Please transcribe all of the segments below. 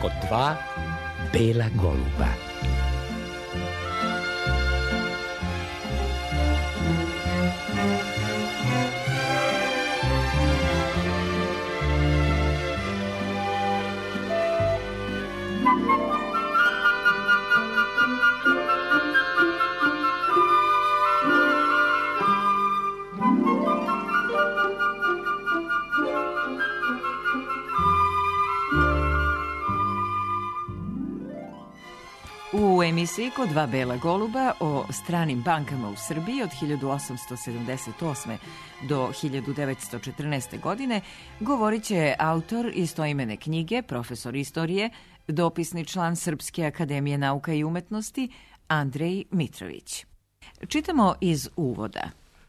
kod dva bela goluba. U emisiji Kod dva bela goluba o stranim bankama u Srbiji od 1878. do 1914. godine govorit će autor istoimene knjige, profesor istorije, dopisni član Srpske akademije nauka i umetnosti Andrej Mitrović. Čitamo iz uvoda.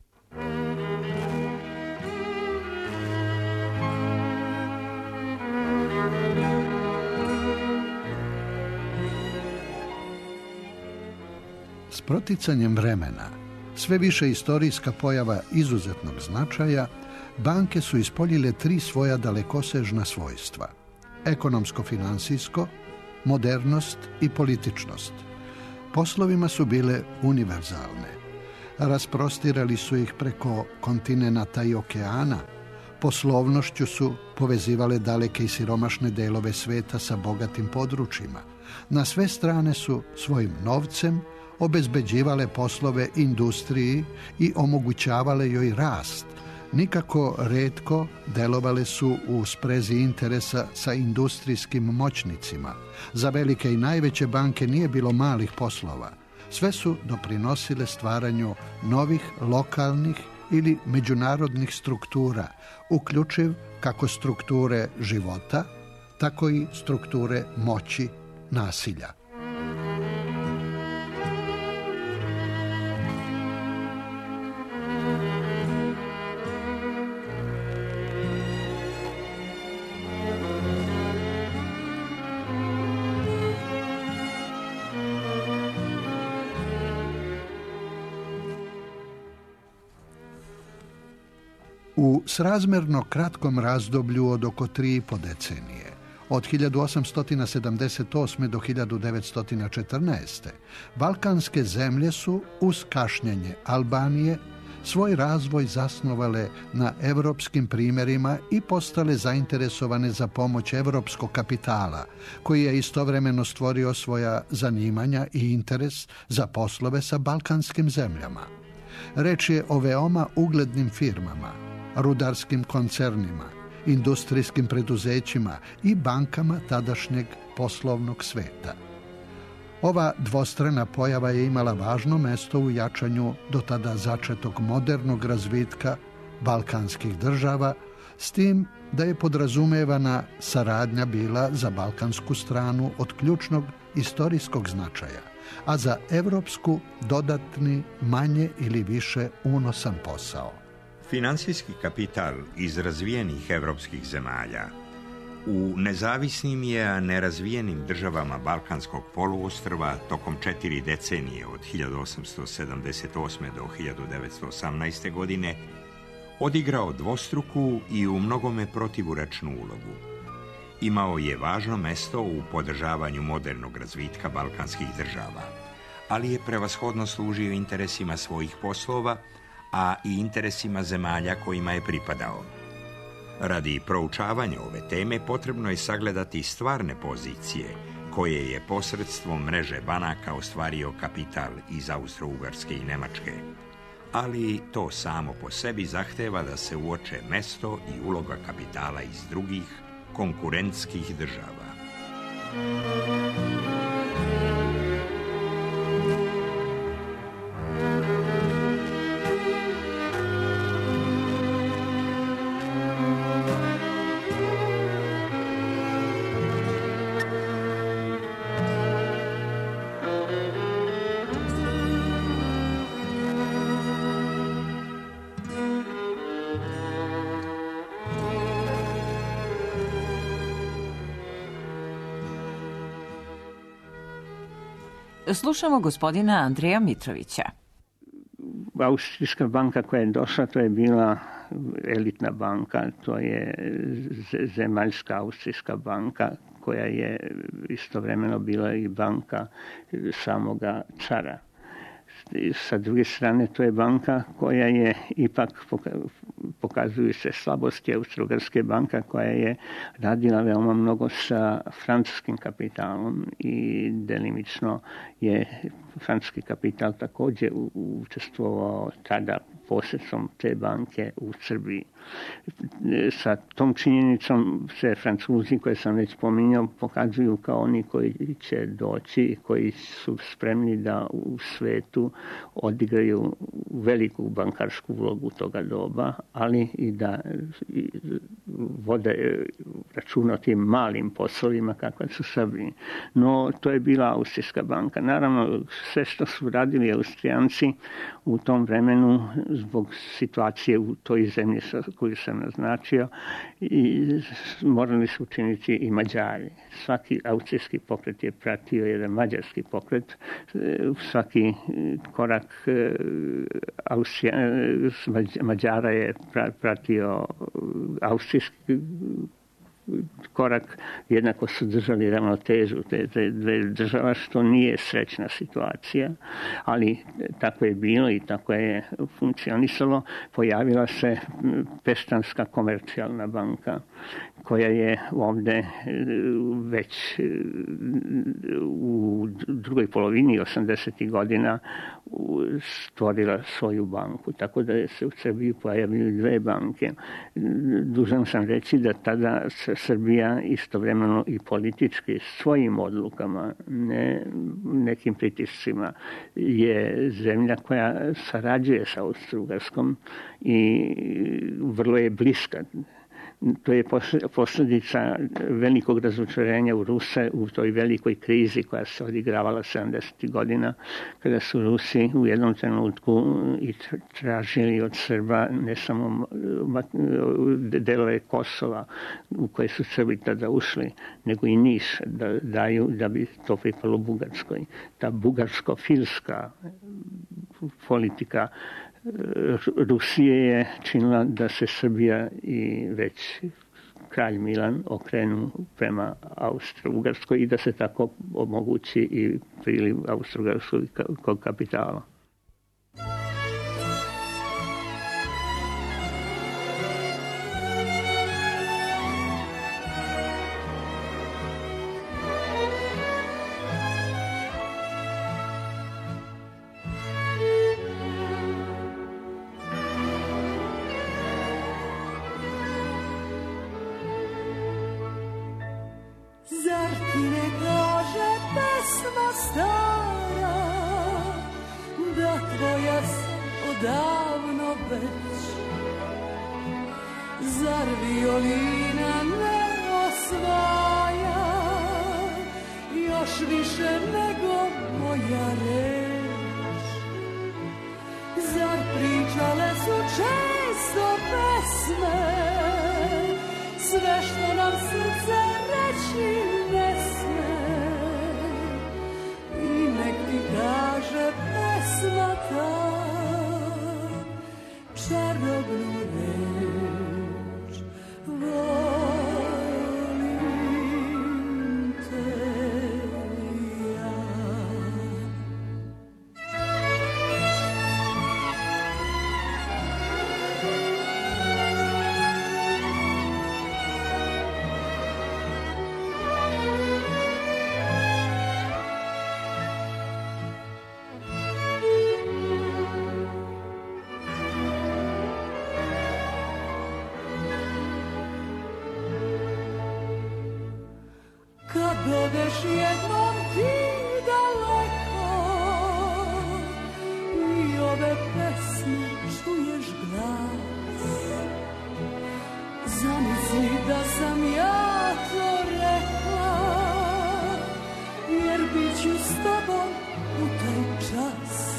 S proticanjem vremena, sve više istorijska pojava izuzetnog značaja, banke su ispoljile tri svoja dalekosežna svojstva: ekonomsko-finansijsko, modernost i političnost. Poslovima su bile univerzalne. Rasprostirali su ih preko kontinenata i okeana, poslovnošću su povezivale daleke i siromašne delove sveta sa bogatim područjima. Na sve strane su svojim novcem obezbeđivale poslove industriji i omogućavale joj rast. Nikako retko delovale su u sprezi interesa sa industrijskim moćnicima. Za velike i najveće banke nije bilo malih poslova. Sve su doprinosile stvaranju novih lokalnih ili međunarodnih struktura, uključiv kako strukture života, tako i strukture moći, nasilja. U srazmerno kratkom razdoblju od oko 3,5 decenije, od 1878. do 1914. balkanske zemlje su, uz kašnjenje Albanije, svoj razvoj zasnovale na evropskim primjerima i postale zainteresovane za pomoć evropskog kapitala, koji je istovremeno stvorio svoja zanimanja i interes za poslove sa balkanskim zemljama. Reč je o veoma uglednim firmama, rudarskim koncernima, industrijskim preduzećima i bankama tadašnjeg poslovnog sveta. Ova dvostrana pojava je imala važno mesto u jačanju do tada začetog modernog razvitka balkanskih država, s tim da je podrazumevana saradnja bila za balkansku stranu od ključnog istorijskog značaja, a za evropsku dodatni manje ili više unosan posao. Finansijski kapital iz razvijenih evropskih zemalja u nezavisnim je, a nerazvijenim državama Balkanskog poluostrva tokom 4 decenije od 1878. do 1918. godine odigrao dvostruku i u mnogome protivurečnu ulogu. Imao je važno mesto u podržavanju modernog razvitka balkanskih država, ali je prevashodno služio interesima svojih poslova, a i interesima zemalja kojima je pripadao. Radi proučavanja ove teme potrebno je sagledati stvarne pozicije koje je posredstvom mreže banaka ostvario kapital iz Austro-Ugarske i Nemačke. Ali to samo po sebi zahteva da se uoče mesto i uloga kapitala iz drugih konkurentskih država. Slušamo gospodina Andreja Mitrovića. Austrijska banka koja je došla, to je bila elitna banka, to je Zemaljska austrijska banka, koja je istovremeno bila i banka samoga cara. Sa druge strane, to je banka koja je ipak, pokazuju se slabosti Austro-Ugarske banka, koja je radila veoma mnogo sa francuskim kapitalom i delimično je francuski kapital također učestvovao tada posredstvom te banke u Srbiji. Sa tom činjenicom se Francuzi, koje sam već pominjao, pokazuju kao oni koji će doći, koji su spremni da u svetu odigraju veliku bankarsku ulogu toga doba, ali i da vode računa o tim malim poslovima kakva su Srbiji. No, to je bila Austrijska banka. Naravno, sve što su radili Austrijanci u tom vremenu zbog situacije u toj zemlji koju sam naznačio i morali su učiniti i Mađari. Svaki austrijski pokret je pratio jedan mađarski pokret. Svaki korak Mađara je pratio austrijski korak, jednako su držali ravnotežu te dve država, što nije srećna situacija, ali tako je bilo i tako je funkcionisalo. Pojavila se Peštanska komercijalna banka, koja je ovdje već u drugoj polovini 80. godina stvorila svoju banku, tako da se u Srbiji pojavili dve banke. Dužan sam reći da tada Srbija istovremeno i politički svojim odlukama, ne nekim pritiscima, je zemlja koja sarađuje sa Austro-Ugarskom i vrlo je bliska. To je posljedica velikog razočarenja u Ruse u toj velikoj krizi koja se odigravala 70. godina, kada su Rusi u jednom trenutku i tražili od Srba ne samo delove Kosova u koje su Srbi tada ušli, nego i Niš da daju da bi to pripalo Bugarskoj. Ta bugarsko-filska politika Rusije je činila da se Srbija i već kralj Milan okrenu prema Austro-Ugarskoj i da se tako omogući i priliv austro-ugarskog kapitala. Zar ti ne kaže pesma stara, da tvoja sam odavno već? Zar violina ne osvaja još više nego moja reč? Zar pričale su često pesme, sve što nam srce reći ne sme? I nek ti kaže pesma ta čarobnu reč, volim te ja. Kad odeš jednom ti daleko i ove pesme čuješ glas, zamisli da sam ja to rekla, jer bit ću s tobom u taj čas.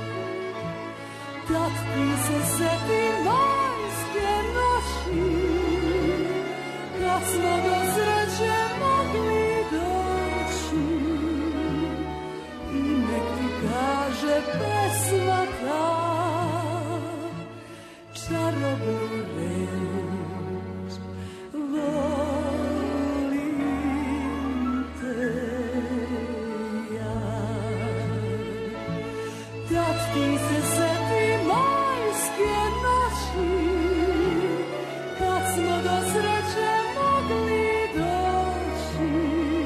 Tad ti se seti majske noći, kad smo do sreće mogli doći. I nek ti kaže pesma ta čarobnu ti se seti majske noći, kad smo do sreće mogli doći.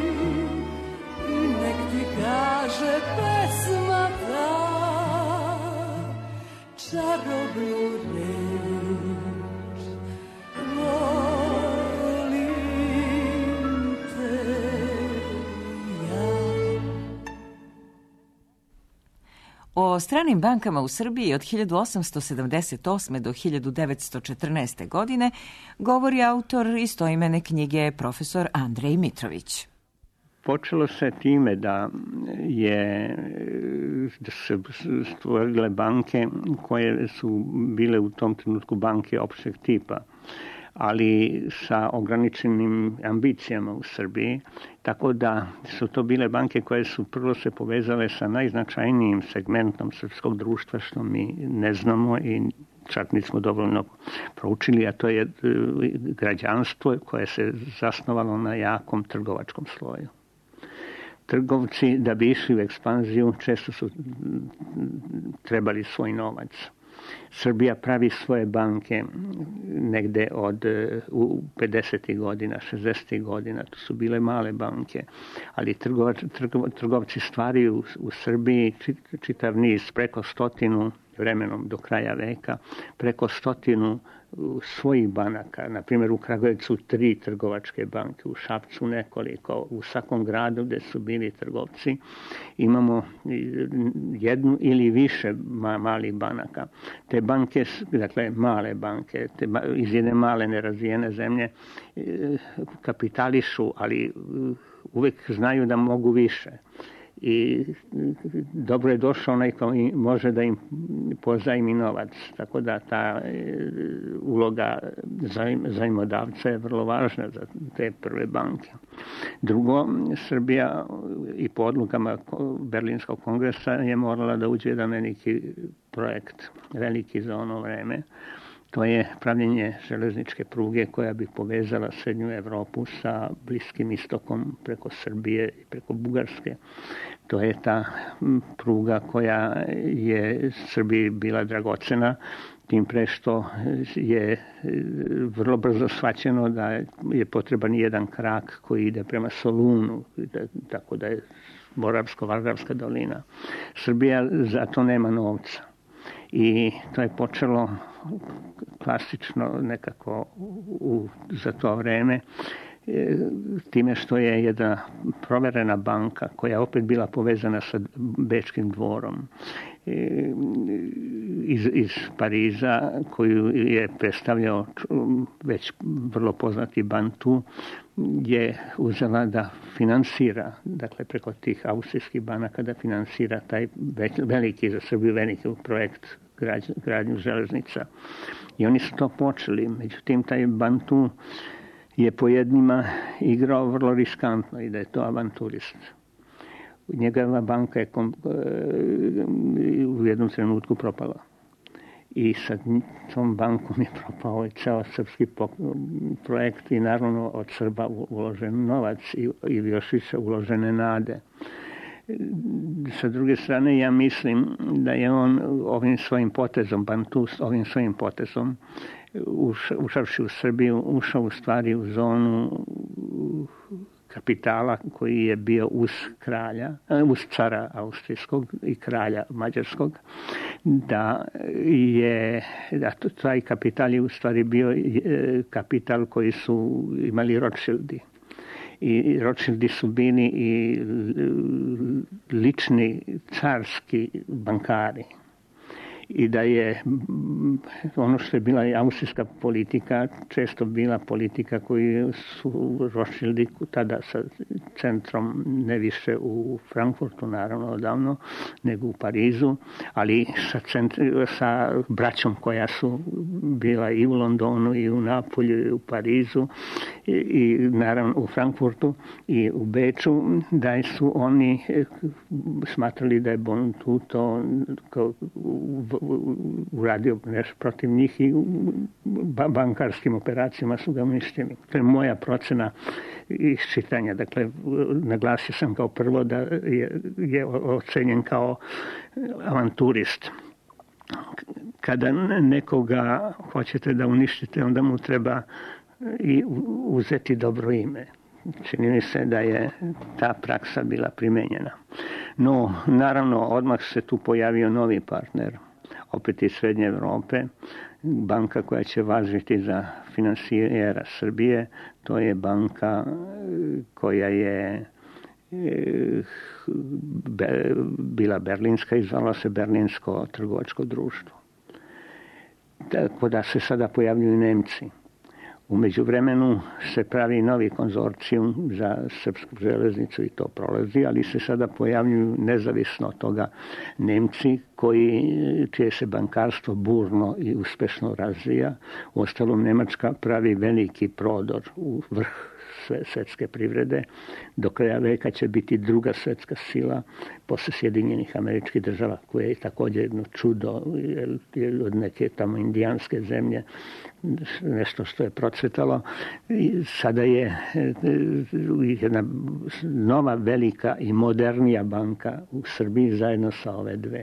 I nek ti kaže pesma ta čarobnu reč, volim te ja. O stranim bankama u Srbiji od 1878. do 1914. godine govori autor istoimene knjige profesor Andrej Mitrović. Počelo se time da se stvorile banke koje su bile u tom trenutku banke opšteg tipa, ali sa ograničenim ambicijama u Srbiji, tako da su to bile banke koje su prvo se povezale sa najznačajnijim segmentom srpskog društva, što mi ne znamo i čak nismo dovoljno proučili, a to je građanstvo koje se zasnovalo na jakom trgovačkom sloju. Trgovci, da bi išli u ekspanziju, često su trebali svoj novac. Srbija pravi svoje banke negde u 50. godina, 60. godina. To su bile male banke, ali trgovci stvaraju u Srbiji čitav niz, preko 100 vremenom do kraja veka, preko 100 svojih banaka. Na primjer, u Kragujevcu 3 trgovačke banke, u Šapcu nekoliko, u svakom gradu gde su bili trgovci imamo jednu ili više malih banaka. Te banke, dakle male banke, iz jedne male nerazvijene zemlje kapitališu, ali uvek znaju da mogu više. I dobro je došao onaj koji može da im pozajmi novac. Tako da ta uloga zajmodavca je vrlo važna za te prve banke. Drugo, Srbija i po odlukama Berlinskog kongresa je morala da uđe jedan veliki projekt, veliki za ono vreme. To je pravljenje železničke pruge koja bi povezala srednju Evropu sa Bliskim istokom preko Srbije i preko Bugarske. To je ta pruga koja je Srbiji bila dragocena, tim pre što je vrlo brzo shvaćeno da je potreban jedan krak koji ide prema Solunu, tako da je Moravsko-Vardarska dolina. Srbija za to nema novca. I to je počelo klasično nekako za to vreme time što je jedna proverena banka koja je opet bila povezana sa Bečkim dvorom iz Pariza, koju je predstavljao već vrlo poznati Bantu, je uzela da finansira, dakle preko tih austrijskih banaka, da finansira taj veliki, za Srbiju veliki projekt gradnju železnica. I oni su to počeli. Međutim, taj Bantu je po jednima igrao vrlo riskantno i da je to avanturist. Njegova banka je u jednom trenutku propala. I sa tom bankom je propao i ceo srpski projekt i naravno od Srba uložen novac i još više uložene nade. Sa druge strane, ja mislim da je on ovim svojim potezom, Bantu ovim svojim potezom, ušavši u Srbiju, ušao u stvari u zonu kapitala koji je bio uz cara austrijskog i kralja mađarskog, da taj kapital je u stvari bio kapital koji su imali Rothschildi. I Rothschildi su bili i lični carski bankari. I da je ono što je bila i austrijska politika često bila politika koju su Rothschildi tada sa centrom ne više u Frankfurtu, naravno odavno, nego u Parizu, ali sa braćom koja su bila i u Londonu i u Napolju i u Parizu i naravno u Frankfurtu i u Beču, da su oni smatrali da je Bantu to uradio nešto protiv njih i bankarskim operacijama su ga uništili. To je moja procena iščitanja. Dakle, naglasio sam kao prvo da je ocenjen kao avanturist. Kada nekoga hoćete da uništite, onda mu treba i uzeti dobro ime. Čini mi se da je ta praksa bila primenjena. No, naravno, odmah se tu pojavio novi partner, opet iz Srednje Evrope, banka koja će važiti za finansijera Srbije, to je banka koja je bila berlinska i zvala se Berlinsko trgovačko društvo. Tako da se sada pojavljuju Nemci. U međuvremenu se pravi novi konzorcijum za srpsku železnicu i to prolazi, ali se sada pojavljuju nezavisno od toga Nemci čije se bankarstvo burno i uspešno razvija. Uostalom, Nemačka pravi veliki prodor u vrh svetske privrede. Do kraja veka će biti druga svetska sila posle Sjedinjenih Američkih Država, koje je također jedno čudo od neke tamo indijanske zemlje, nešto što je procvetalo. I sada je jedna nova velika i modernija banka u Srbiji zajedno sa ove dve.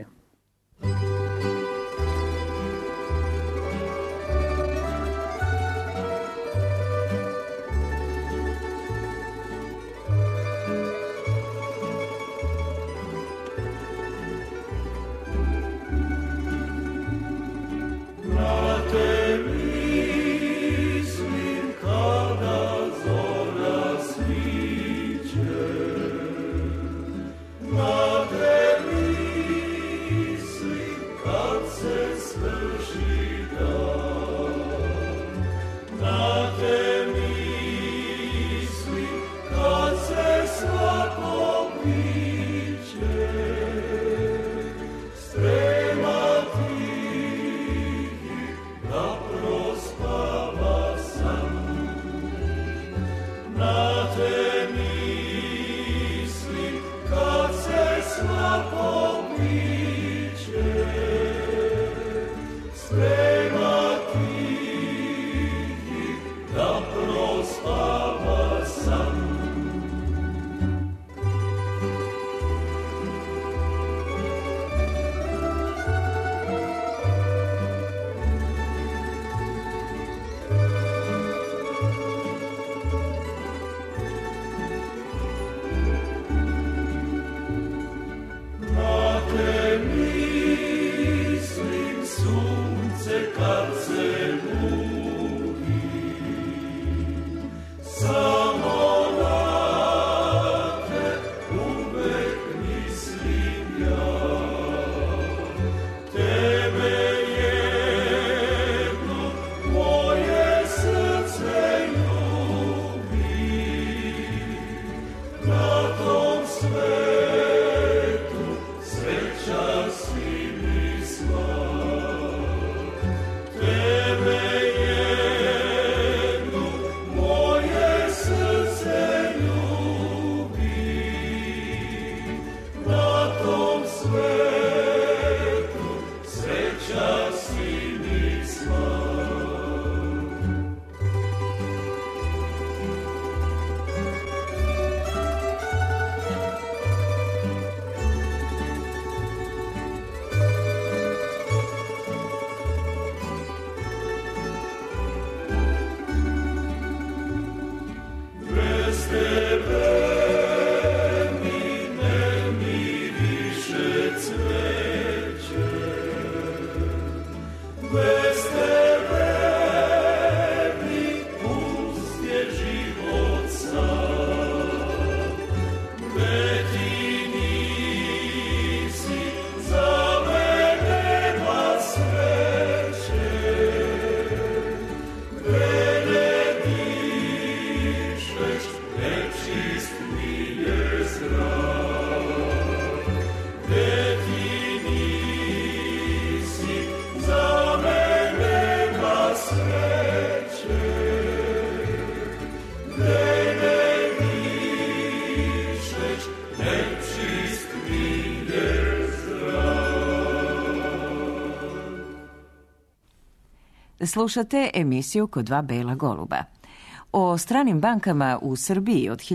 Slušate emisiju Kod dva bela goluba. O stranim bankama u Srbiji od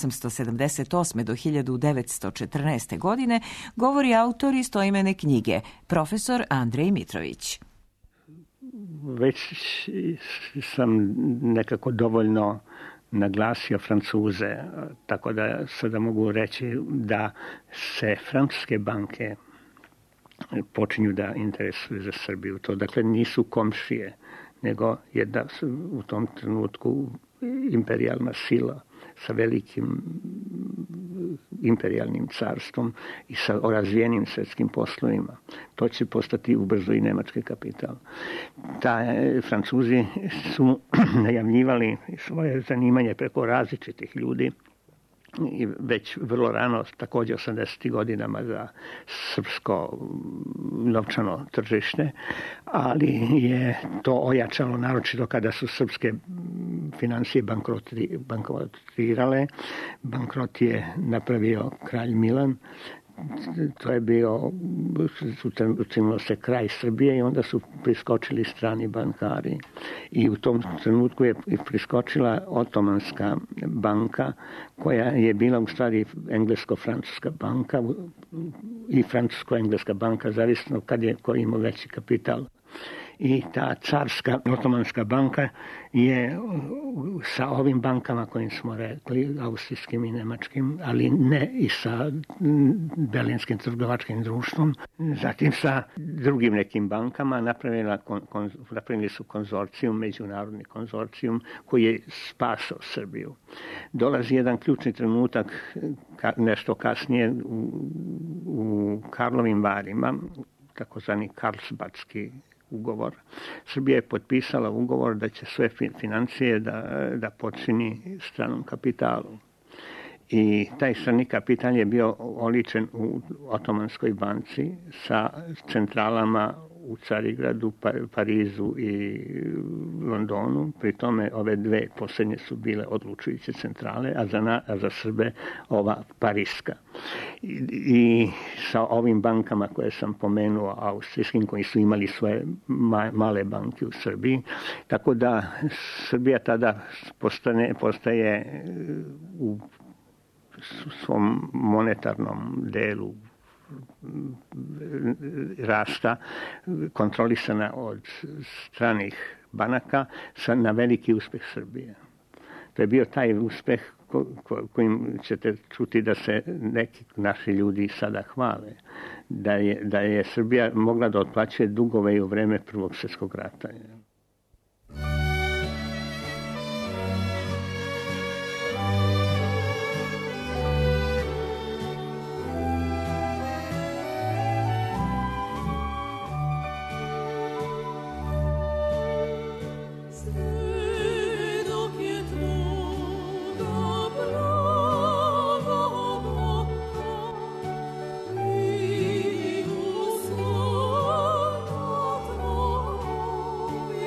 1878. do 1914. godine govori autor istoimene knjige, profesor Andrej Mitrović. Već sam nekako dovoljno naglasio Francuze, tako da sada mogu reći da se francuske banke počinju da interesuju za Srbiju. To dakle nisu komšije, nego jedna u tom trenutku imperijalna sila sa velikim imperijalnim carstvom i sa razvijenim svjetskim poslovima. To će postati ubrzo i nemački kapital. Francuzi su najavljivali svoje zanimanje preko različitih ljudi i već vrlo rano, također 80. godinama za srpsko novčano tržište, ali je to ojačalo naročito kada su srpske financije bankrotirale. Bankrot je napravio kralj Milan. To je bio, učinilo se kraj Srbije i onda su priskočili strani bankari. I u tom trenutku je priskočila Otomanska banka, koja je bila u stvari englesko-francuska banka i francusko-engleska banka, zavisno ko ima veći kapital. I ta carska Otomanska banka je sa ovim bankama kojim smo rekli, austrijskim i nemačkim, ali ne i sa Berlinskim trgovačkim društvom, zatim sa drugim nekim bankama napravili su konzorcijum, međunarodni konzorcijum koji je spasao Srbiju. Dolazi jedan ključni trenutak nešto kasnije u Karlovim Varima, takozvani Karlsbadski ugovor. Srbija je potpisala ugovor da će sve financije da počini stranom kapitalu. I taj strani kapital je bio oličen u Otomanskoj banci sa centralama u Carigradu, Parizu i Londonu. Pri tome ove dve posljednje su bile odlučujuće centrale, a za Srbe ova Pariska. I sa ovim bankama koje sam pomenuo, austrijskim, koji su imali svoje male banke u Srbiji. Tako da Srbija tada postaje u svom monetarnom delu rasta kontrolisana od stranih banaka na veliki uspeh Srbije. To je bio taj uspeh kojim ćete čuti da se neki naši ljudi sada hvale. Da je Srbija mogla da otplaćuje dugove i u vreme Prvog svjetskog rata. Tvoja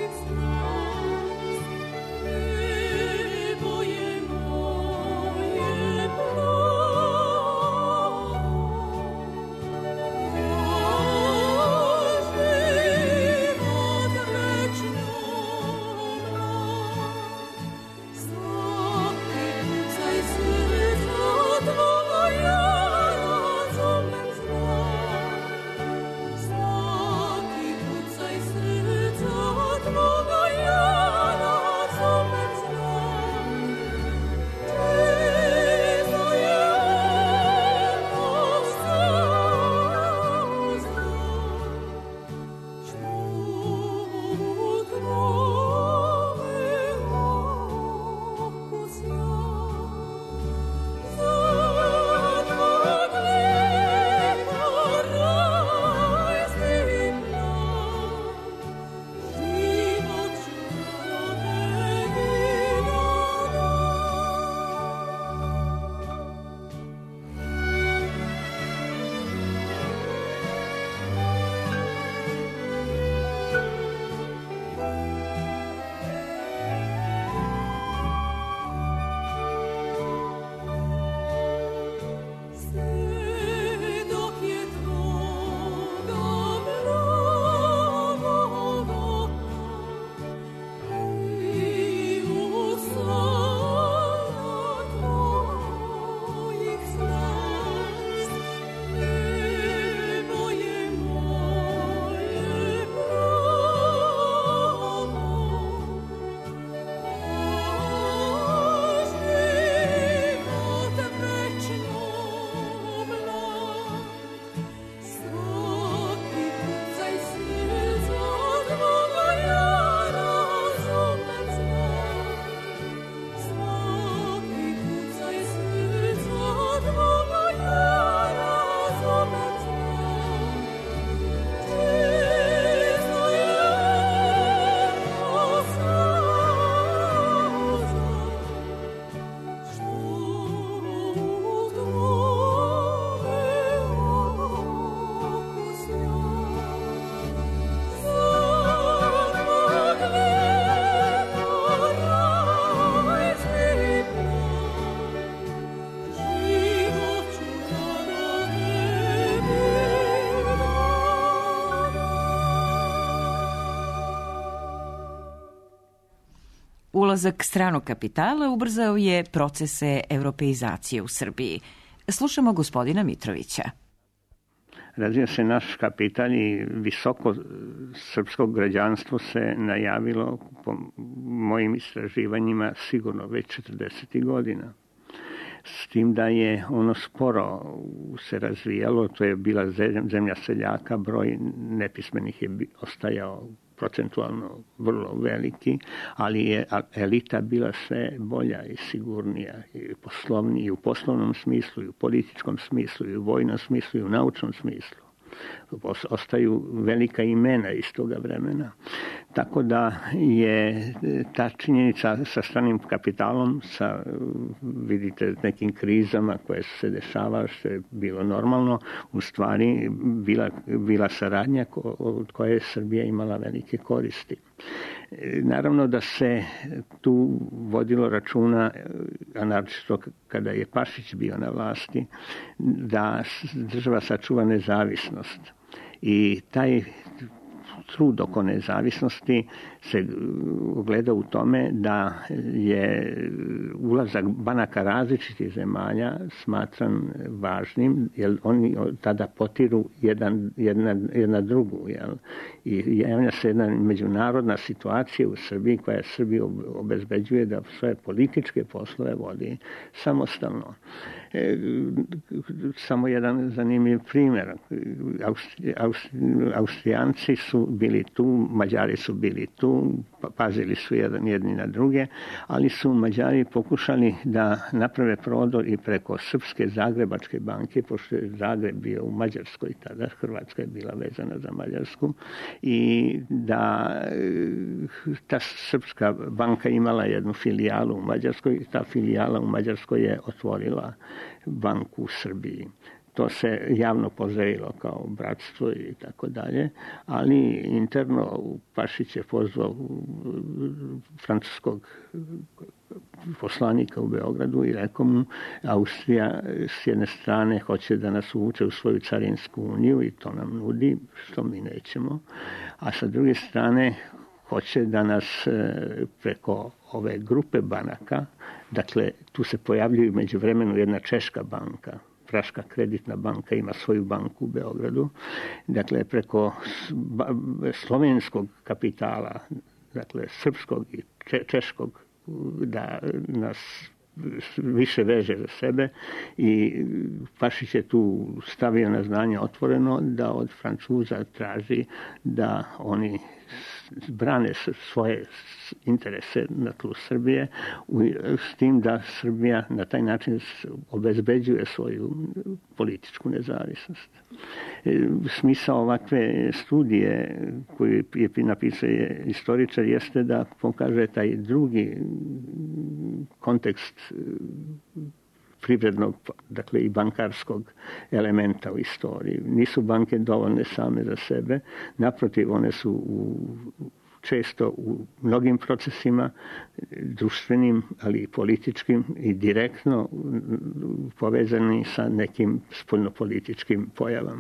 Ulazak stranog kapitala ubrzao je procese europeizacije u Srbiji. Slušamo gospodina Mitrovića. Razvio se naš kapital i visoko srpsko građanstvo se najavilo, po mojim istraživanjima, sigurno već 40. godina. S tim da je ono sporo se razvijalo, to je bila zemlja seljaka, broj nepismenih je ostajao procentualno vrlo veliki, ali je elita bila sve bolja i sigurnija i u poslovnom smislu, i u političkom smislu, i u vojnom smislu, i u naučnom smislu. Ostaju velika imena iz toga vremena. Tako da je ta činjenica sa stranim kapitalom, sa, vidite, nekim krizama koje su se dešavale, što je bilo normalno, u stvari bila saradnja od koje je Srbija imala velike koristi. Naravno da se tu vodilo računa, a naročito kada je Pašić bio na vlasti, da država sačuva nezavisnost. I taj trud oko nezavisnosti se ogleda u tome da je ulazak banaka različitih zemalja smatran važnim, jer oni tada potiru jedna drugu. Jel? I javlja se jedna međunarodna situacija u Srbiji koja Srbiju obezbeđuje da svoje političke poslove vodi samostalno. Samo jedan zanimljiv primjer. Austrijanci su bili tu, Mađari su bili tu, pazili su jedni na druge, ali su Mađari pokušali da naprave prodor i preko Srpske Zagrebačke banke, pošto je Zagreb bio u Mađarskoj tada, Hrvatska je bila vezana za Mađarsku, i da ta Srpska banka imala jednu filijalu u Mađarskoj i ta filijala u Mađarskoj je otvorila banku u Srbiji. To se javno pozdravilo kao bratstvo i tako dalje, ali interno Pašić je pozvao francuskog poslanika u Beogradu i rekao mu, Austrija s jedne strane hoće da nas uvuče u svoju carinsku uniju i to nam nudi, što mi nećemo, a sa druge strane hoće da nas preko ove grupe banaka, dakle tu se pojavljuju međuvremenu jedna češka banka, Praška kreditna banka ima svoju banku u Beogradu, dakle preko slovenskog kapitala, dakle srpskog i češkog, da nas više veže za sebe, i Pašić je tu stavio na znanje otvoreno da od Francuza traži da oni brane svoje interese na tlu Srbije, s tim da Srbija na taj način obezbeđuje svoju političku nezavisnost. Smisao ovakve studije koju je napisao istoričar jeste da pokaže taj drugi kontekst privrednog, dakle i bankarskog elementa u istoriji. Nisu banke dovoljne same za sebe, naprotiv, one su često u mnogim procesima društvenim, ali i političkim i direktno povezani sa nekim spoljnopolitičkim pojavama.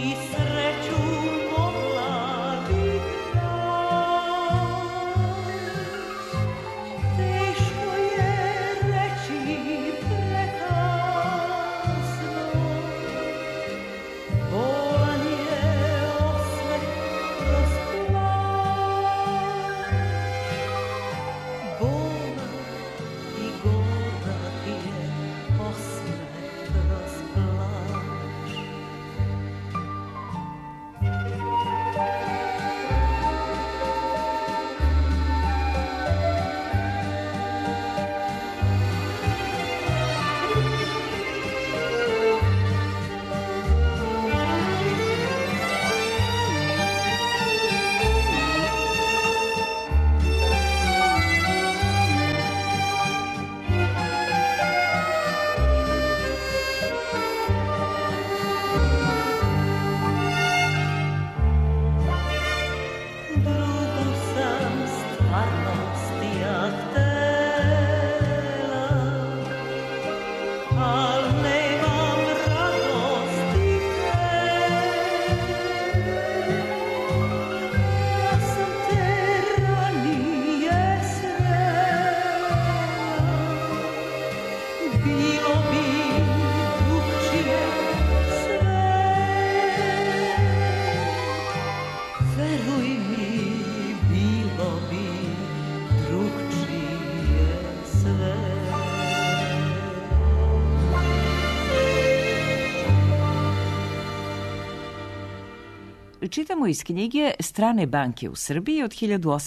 Čitamo iz knjige Strane banke u Srbiji od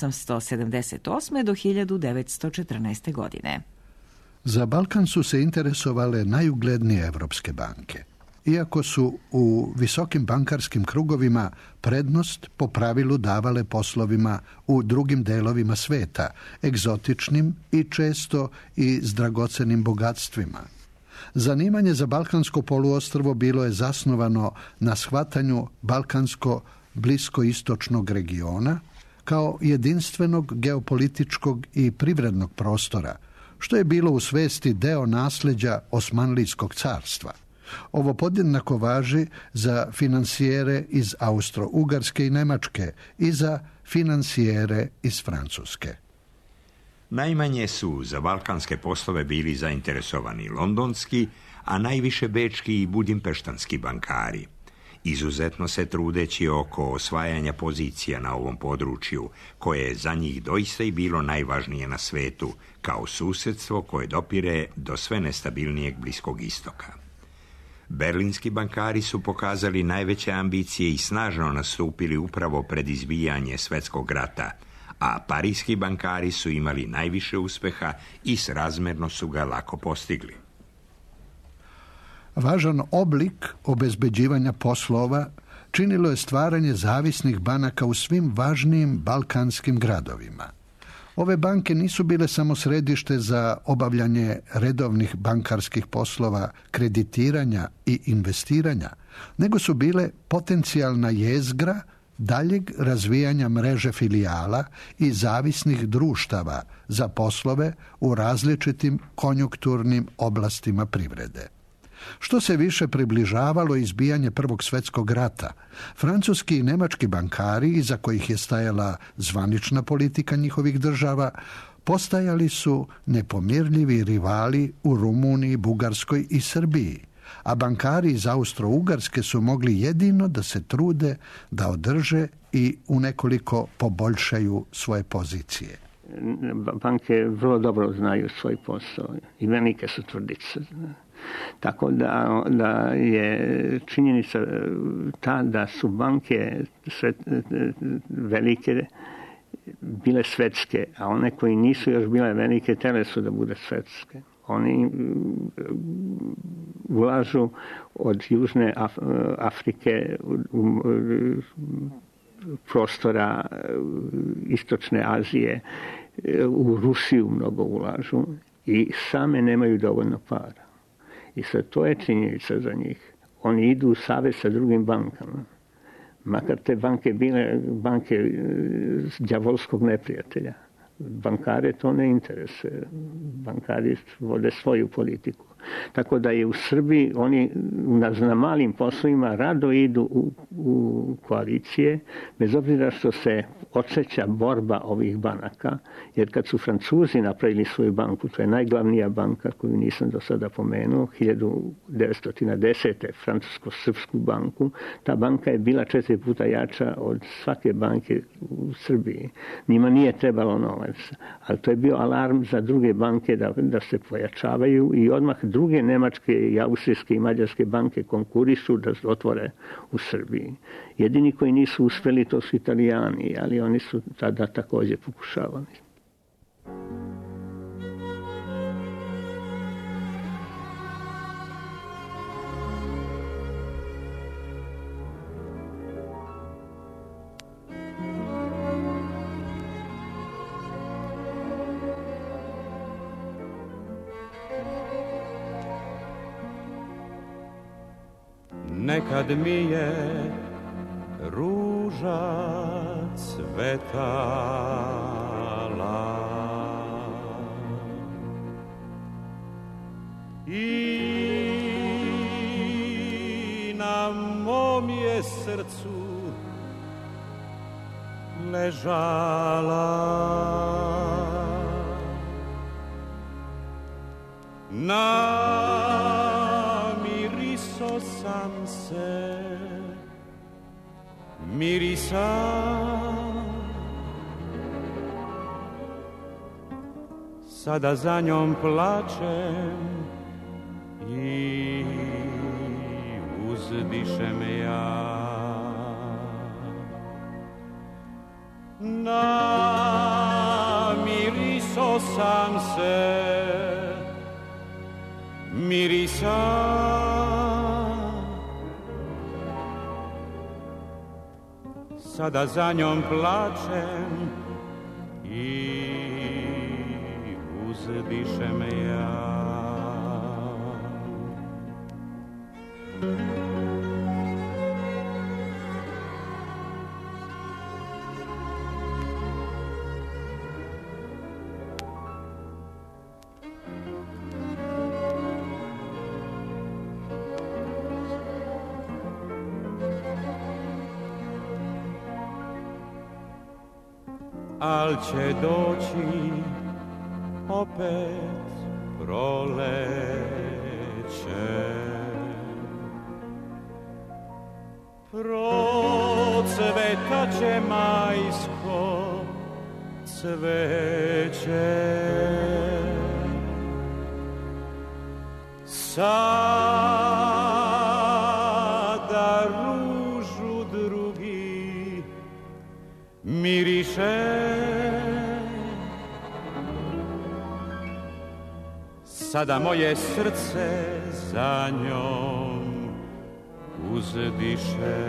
1878. do 1914. godine. Za Balkan su se interesovale najuglednije evropske banke. Iako su u visokim bankarskim krugovima prednost po pravilu davale poslovima u drugim delovima sveta, egzotičnim i često i s dragocenim bogatstvima. Zanimanje za Balkansko poluostrvo bilo je zasnovano na shvatanju balkansko-bliskoistočnog regiona kao jedinstvenog geopolitičkog i privrednog prostora, što je bilo u svesti deo nasleđa Osmanlijskog carstva. Ovo podjednako važi za finansijere iz Austro-Ugarske i Nemačke i za finansijere iz Francuske. Najmanje su za balkanske poslove bili zainteresovani londonski, a najviše bečki i budimpeštanski bankari, izuzetno se trudeći oko osvajanja pozicija na ovom području, koje je za njih doista i bilo najvažnije na svetu, kao susjedstvo koje dopire do sve nestabilnijeg Bliskog istoka. Berlinski bankari su pokazali najveće ambicije i snažno nastupili upravo pred izbijanje Svjetskog rata, a parijski bankari su imali najviše uspeha i srazmjerno su ga lako postigli. Važan oblik obezbeđivanja poslova činilo je stvaranje zavisnih banaka u svim važnijim balkanskim gradovima. Ove banke nisu bile samo središte za obavljanje redovnih bankarskih poslova, kreditiranja i investiranja, nego su bile potencijalna jezgra daljeg razvijanja mreže filijala i zavisnih društava za poslove u različitim konjunkturnim oblastima privrede. Što se više približavalo izbijanje Prvog svjetskog rata, francuski i nemački bankari, iza kojih je stajala zvanična politika njihovih država, postajali su nepomirljivi rivali u Rumuniji, Bugarskoj i Srbiji, a bankari iz Austro-Ugarske su mogli jedino da se trude da održe i unekoliko poboljšaju svoje pozicije. Banke vrlo dobro znaju svoj posao i velike su tvrdice. Tako da je činjenica ta da su banke velike bile svetske, a one koji nisu još bile velike tele su da bude svetske. Oni ulažu od Južne Afrike u prostora Istočne Azije, u Rusiju mnogo ulažu i same nemaju dovoljno para. I sad to je činjenica za njih. Oni idu u savez sa drugim bankama. Makar te banke bile banke đavolskog neprijatelja. Bankare to ne interesuje. Bankari vode svoju politiku. Tako da je u Srbiji oni na malim poslovima rado idu u koalicije, bez obzira što se odsjeća borba ovih banaka, jer kad su Francuzi napravili svoju banku, to je najglavnija banka koju nisam do sada pomenuo, 1910. Francusko-srpsku banku, ta banka je bila 4 puta jača od svake banke u Srbiji. Njima nije trebalo novac, ali to je bio alarm za druge banke da se pojačavaju i odmah druge nemačke i austrijske i mađarske banke konkurišu da se otvore u Srbiji. Jedini koji nisu uspjeli to su Italijani, ali oni su tada također pokušavali. Nekad mi je ruža cvetala i na mom je srcu ležala. Namiriso sam se mirisa, sada za njom plačem i uzdišem ja. Namiriso sam se mirisa, sada za njom plačem i uzdišem ja. Al će doći opet proleće, procvetaće majsko cveće. Sada ružu drugi miriše, sada moje srce za njom uzdiše.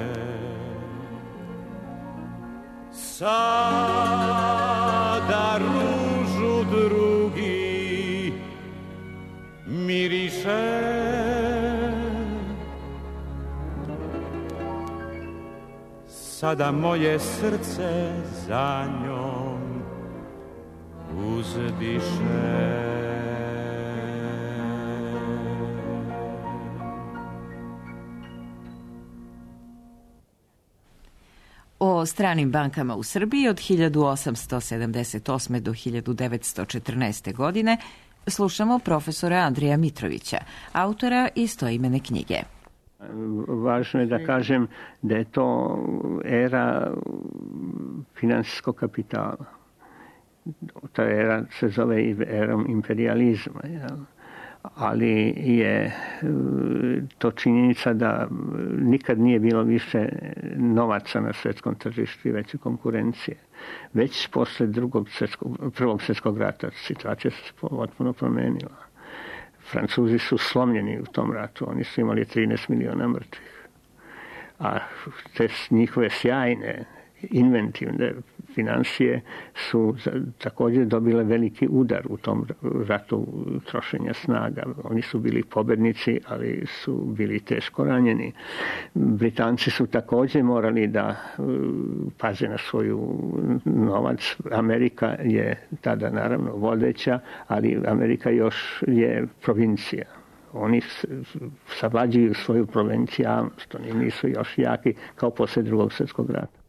Sada ružu drugi miriše, sada moje srce za njom uzdiše. O stranim bankama u Srbiji od 1878. do 1914. godine slušamo profesora Andrija Mitrovića, autora istoimene knjige. Važno je da kažem da je to era finansijskog kapitala. Ta era se zove i erom imperijalizma, ali je to činjenica da nikad nije bilo više novaca na svjetskom tržištu i veće konkurencije. Već posle Prvog svjetskog rata situacija se potpuno promenila. Francuzi su slomljeni u tom ratu, oni su imali 13 miliona mrtvih. A te njihove sjajne inventivne financije su također dobile veliki udar u tom ratu trošenja snaga. Oni su bili pobednici, ali su bili teško ranjeni. Britanci su također morali da paze na svoju novac. Amerika je tada naravno vodeća, ali Amerika još je provincija. Oni savlađuju svoju provincijalnost, oni nisu još jaki kao poslije Drugog svjetskog rata.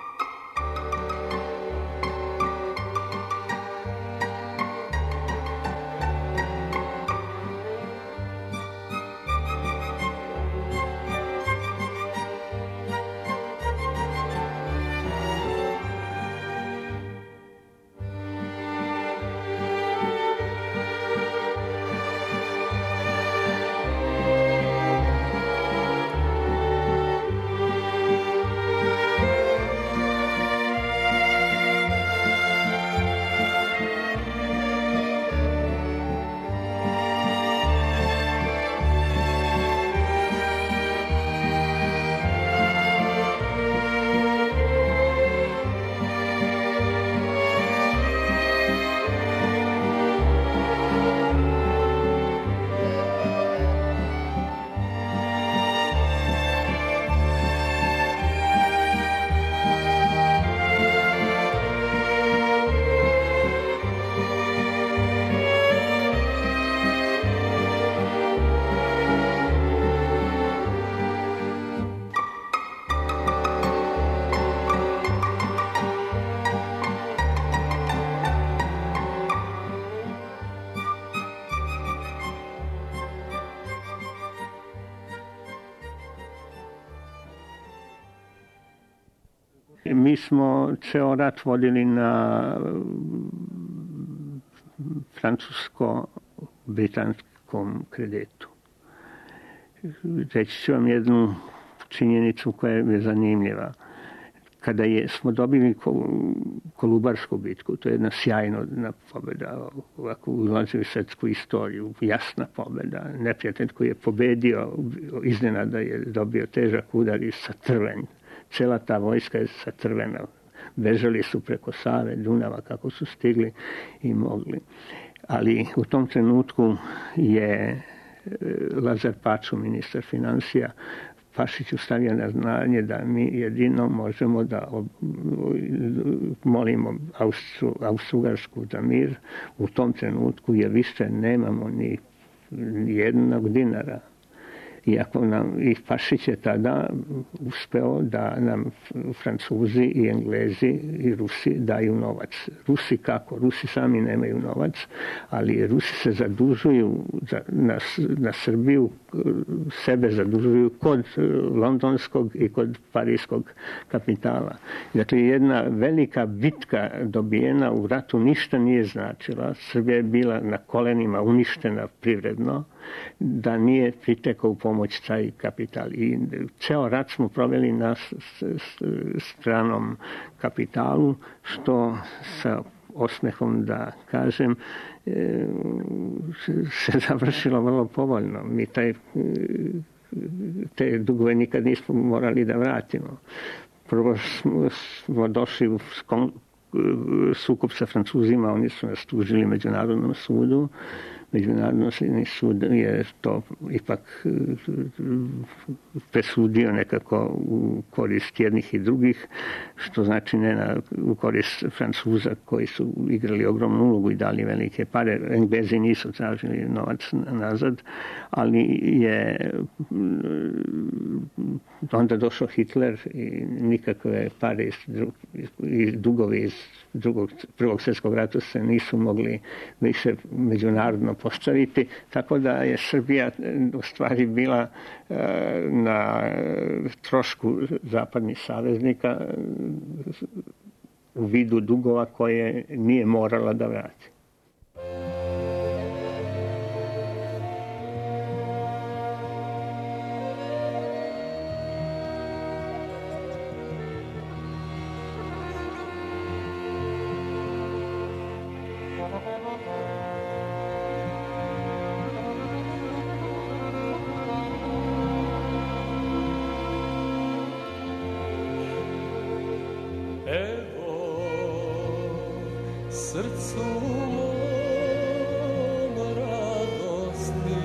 Mi smo ceo rat vodili na francusko-britanskom kreditu. Reći ću vam jednu činjenicu koja je zanimljiva. Kada smo dobili Kolubarsku bitku, to je jedna sjajna pobjeda, ovako ulazi u svjetsku istoriju, jasna pobjeda. Neprijatelj koji je pobedio, iznenada je dobio težak udar i satrven. Cela ta vojska je satrvena. Bežali su preko Save, Dunava, kako su stigli i mogli. Ali u tom trenutku je Lazar Paču, ministar financija, Pašiću stavio na znanje da mi jedino možemo da molimo Austro-Ugarsku za mir u tom trenutku, jer više nemamo ni jednog dinara. Iako i Pašić je tada uspeo da nam Francuzi i Englezi i Rusi daju novac. Rusi kako? Rusi sami nemaju novac, ali Rusi se zadužuju na Srbiju, sebe zadužuju kod londonskog i kod parijskog kapitala. Dakle, jedna velika bitka dobijena u ratu ništa nije značila. Srbija je bila na kolenima, uništena privredno, da nije pritekao u pomoć taj kapital. I ceo rat smo proveli na stranom kapitalu, što sa osmehom da kažem se završilo vrlo povoljno. Mi te dugove nikad nismo morali da vratimo. Prvo smo došli u sukob sa Francuzima, oni su nas tužili Međunarodnom sudu. Međunarodni sud je to ipak presudio nekako u korist jednih i drugih, što znači ne u korist Francuza koji su igrali ogromnu ulogu i dali velike pare. Englezi nisu tražili novac nazad, ali je onda došao Hitler i nikakve pare i dugovi iz Prvog svjetskog rata se nisu mogli više međunarodno postaviti, tako da je Srbija u stvari bila na trošku zapadnih saveznika u vidu dugova koje nije morala da vrati. Srcu mom radosti,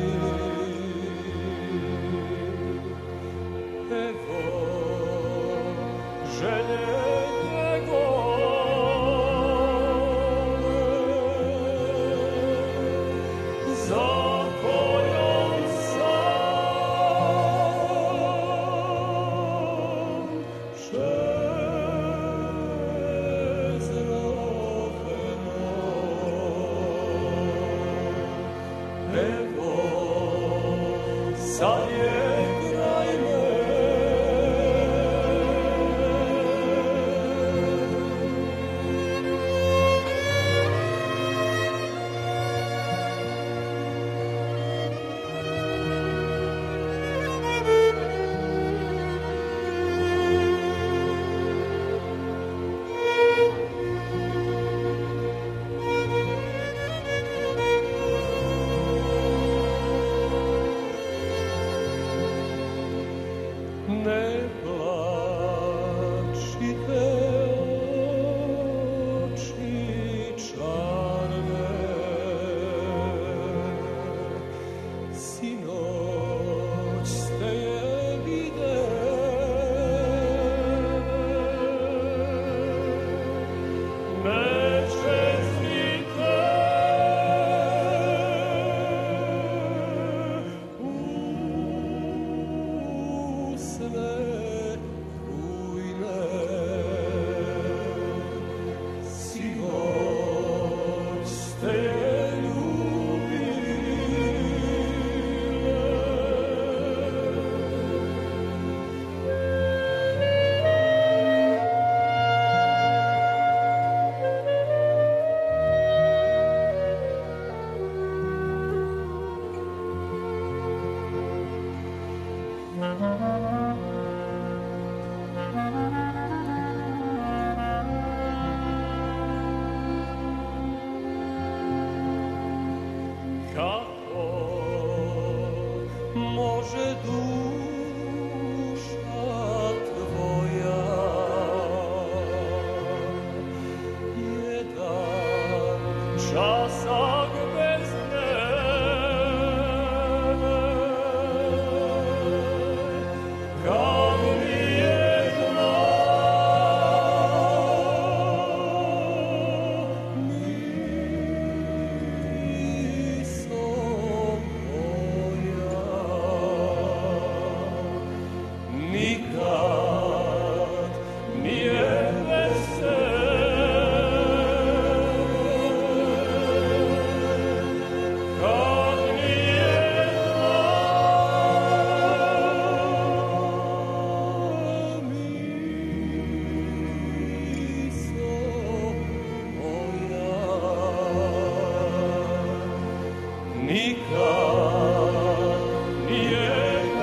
evo želje njegove, za kojom sam sad je kraj ne plačite oči čarne, sinoć ste je videli, ne čestite može duša tvoja jedan časak bez mene, kad mi je nikad nije vesel, kad nije miso moja, nikad nije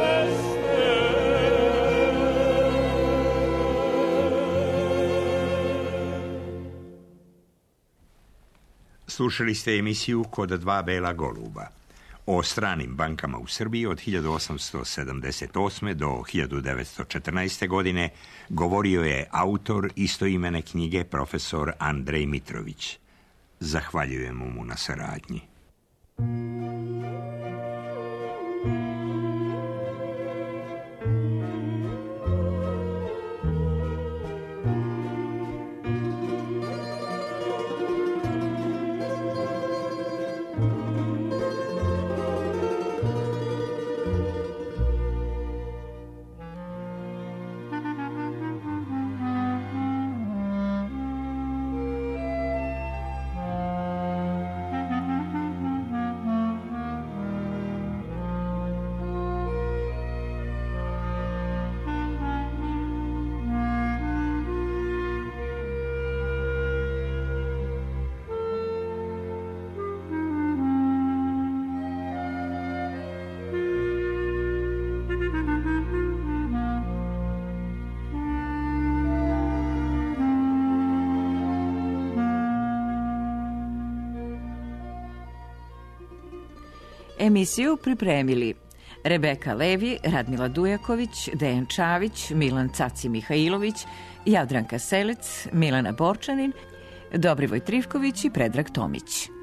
Slušali ste emisiju Kod dva bela goluba o stranim bankama u Srbiji od 1878. do 1914. godine. Govorio je autor istoimene knjige profesor Andrej Mitrović. Zahvaljujemo mu na saradnji. Emisiju pripremili Rebeka Levi, Radmila Dujaković, Dejan Čavić, Milan Caci Mihajlović, Jadranka Selec, Milana Borčanin, Dobrivoj Trifković i Predrag Tomić.